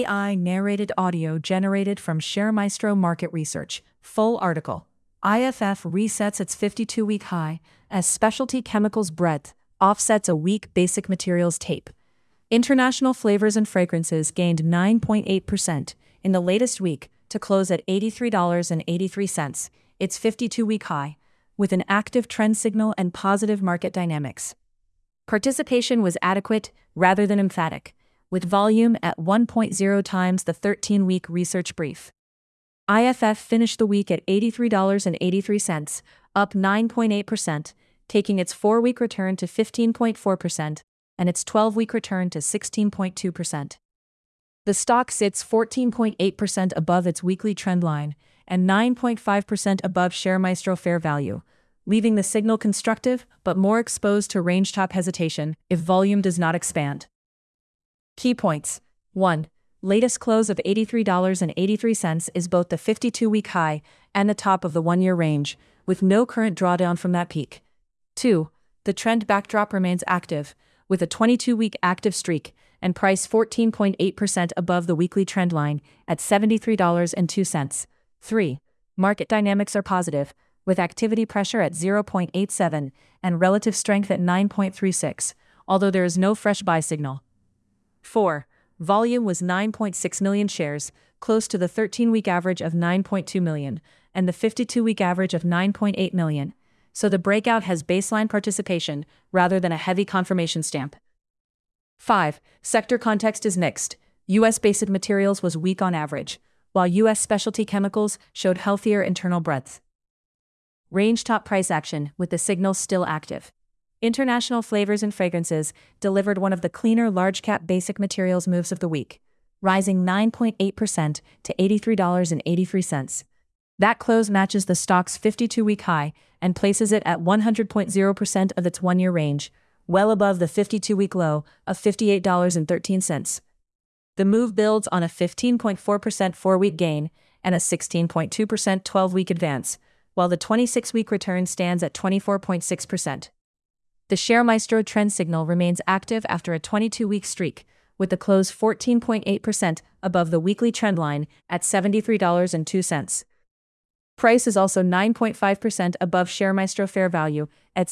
AI-narrated audio generated from ShareMaestro Market Research. Full article. IFF resets its 52-week high as specialty chemicals breadth offsets a weak basic materials tape. International flavors and fragrances gained 9.8% in the latest week to close at $83.83, its 52-week high, with an active trend signal and positive market dynamics. Participation was adequate rather than emphatic, with volume at 1.0 times the 13-week research brief. IFF finished the week at $83.83, up 9.8%, taking its 4-week return to 15.4% and its 12-week return to 16.2%. The stock sits 14.8% above its weekly trend line and 9.5% above ShareMaestro fair value, leaving the signal constructive but more exposed to range top hesitation if volume does not expand. Key points. 1. Latest close of $83.83 is both the 52-week high and the top of the 1-year range, with no current drawdown from that peak. 2. The trend backdrop remains active, with a 22-week active streak and price 14.8% above the weekly trend line at $73.02. 3. Market dynamics are positive, with activity pressure at 0.87 and relative strength at 9.36, although there is no fresh buy signal. 4. Volume was 9.6 million shares, close to the 13-week average of 9.2 million, and the 52-week average of 9.8 million, so the breakout has baseline participation rather than a heavy confirmation stamp. 5. Sector context is mixed. U.S. basic materials was weak on average, while U.S. specialty chemicals showed healthier internal breadth. Range top price action, with the signal still active. International flavors and fragrances delivered one of the cleaner large-cap basic materials moves of the week, rising 9.8% to $83.83. That close matches the stock's 52-week high and places it at 100.0% of its 1-year range, well above the 52-week low of $58.13. The move builds on a 15.4% 4-week gain and a 16.2% 12-week advance, while the 26-week return stands at 24.6%. The ShareMaestro trend signal remains active after a 22-week streak, with the close 14.8% above the weekly trend line at $73.02. Price is also 9.5% above ShareMaestro fair value at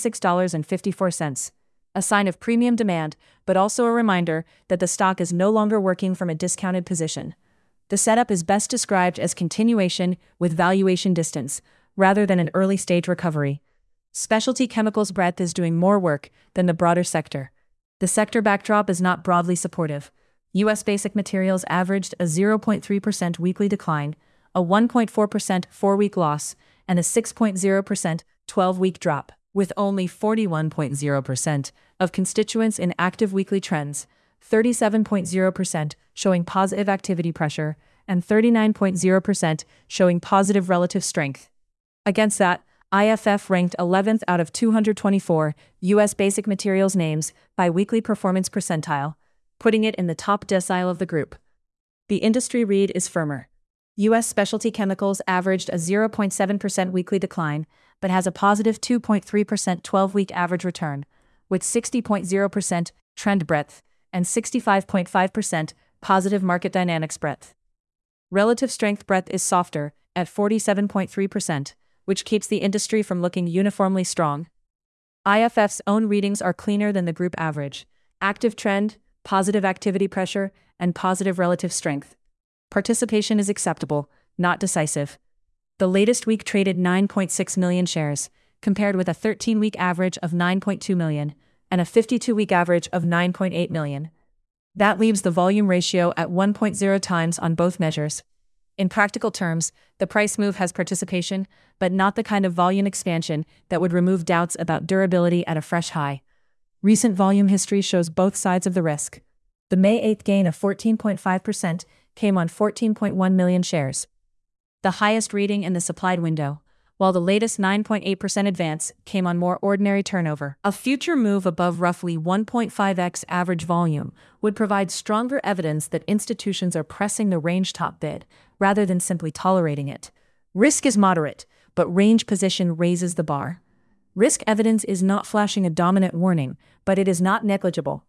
$76.54, a sign of premium demand, but also a reminder that the stock is no longer working from a discounted position. The setup is best described as continuation with valuation distance, rather than an early-stage recovery. Specialty chemicals breadth is doing more work than the broader sector. The sector backdrop is not broadly supportive. U.S. basic materials averaged a 0.3% weekly decline, a 1.4% 4-week loss, and a 6.0% 12-week drop, with only 41.0% of constituents in active weekly trends, 37.0% showing positive activity pressure, and 39.0% showing positive relative strength. Against that, IFF ranked 11th out of 224 U.S. basic materials names by weekly performance percentile, putting it in the top decile of the group. The industry read is firmer. U.S. specialty chemicals averaged a 0.7% weekly decline, but has a positive 2.3% 12-week average return, with 60.0% trend breadth and 65.5% positive market dynamics breadth. Relative strength breadth is softer, at 47.3%, which keeps the industry from looking uniformly strong. IFF's own readings are cleaner than the group average: active trend, positive activity pressure, and positive relative strength. Participation is acceptable, not decisive. The latest week traded 9.6 million shares, compared with a 13-week average of 9.2 million and a 52-week average of 9.8 million. That leaves the volume ratio at 1.0 times on both measures. In practical terms, the price move has participation, but not the kind of volume expansion that would remove doubts about durability at a fresh high. Recent volume history shows both sides of the risk. The May 8th gain of 14.5% came on 14.1 million shares, the highest reading in the supplied window, while the latest 9.8% advance came on more ordinary turnover. A future move above roughly 1.5x average volume would provide stronger evidence that institutions are pressing the range top bid, rather than simply tolerating it. Risk is moderate, but range position raises the bar. Risk evidence is not flashing a dominant warning, but it is not negligible.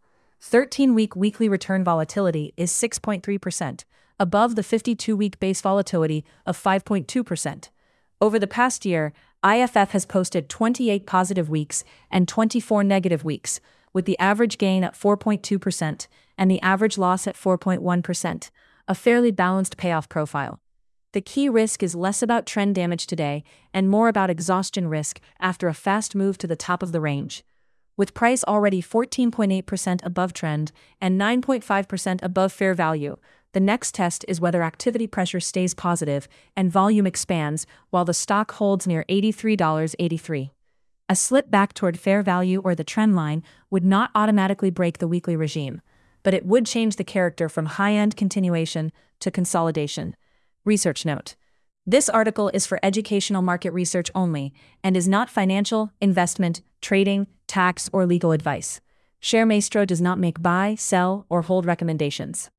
13-week weekly return volatility is 6.3%, above the 52-week base volatility of 5.2%. Over the past year, IFF has posted 28 positive weeks and 24 negative weeks, with the average gain at 4.2% and the average loss at 4.1%, a fairly balanced payoff profile. The key risk is less about trend damage today and more about exhaustion risk after a fast move to the top of the range. With price already 14.8% above trend and 9.5% above fair value, the next test is whether activity pressure stays positive and volume expands while the stock holds near $83.83. A slip back toward fair value or the trend line would not automatically break the weekly regime, but it would change the character from high-end continuation to consolidation. Research note: this article is for educational market research only and is not financial, investment, trading, tax, or legal advice. ShareMaestro does not make buy, sell, or hold recommendations.